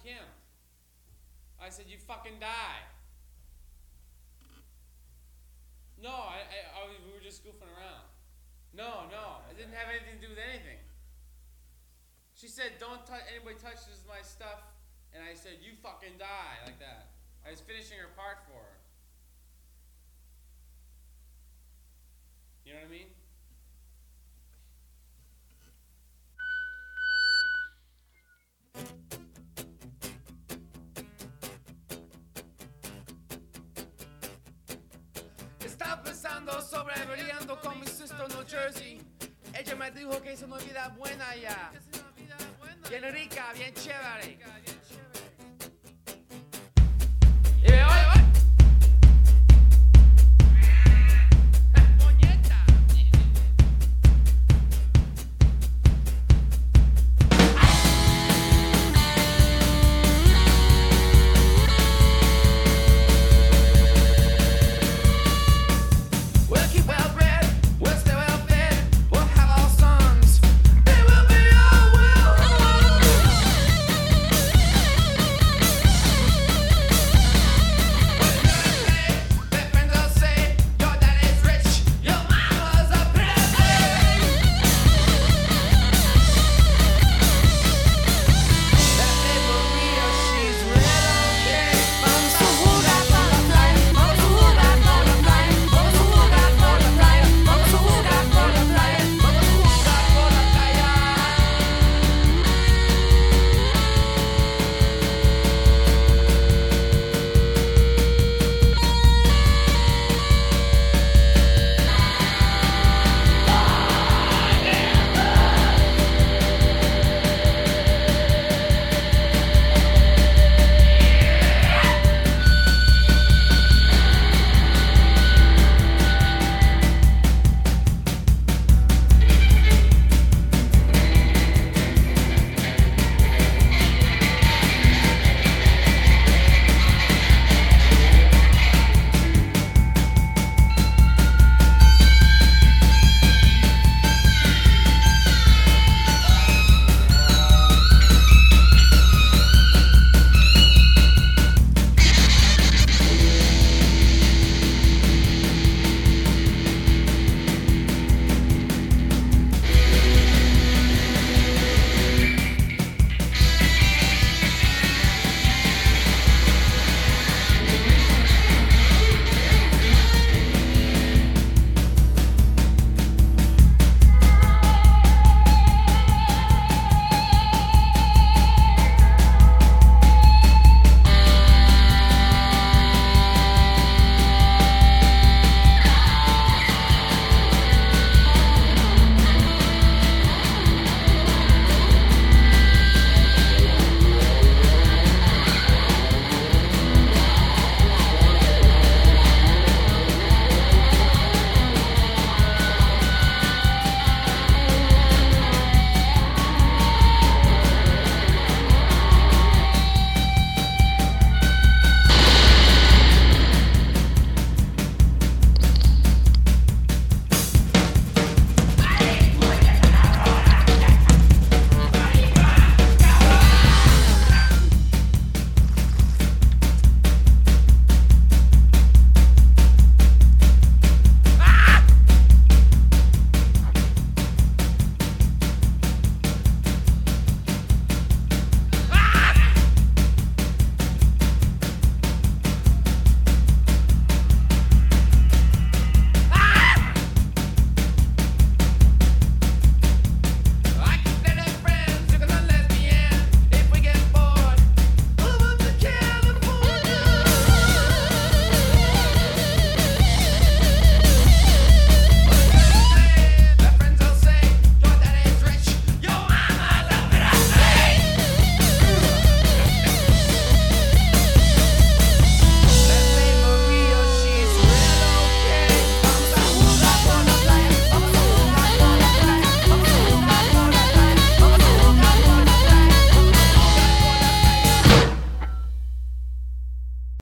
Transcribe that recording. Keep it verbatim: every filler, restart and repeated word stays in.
Kim. I said, you fucking die. No, I, I, I was, we were just goofing around. No, no, it didn't have anything to do with anything. She said, don't touch, anybody touches my stuff. And I said, you fucking die, like that. I was finishing her part for her. You know what I mean? Estaba pensando sobre brillando con mi sister New Jersey. Ella me dijo que es una vida buena ya. Bien rica, bien chévere.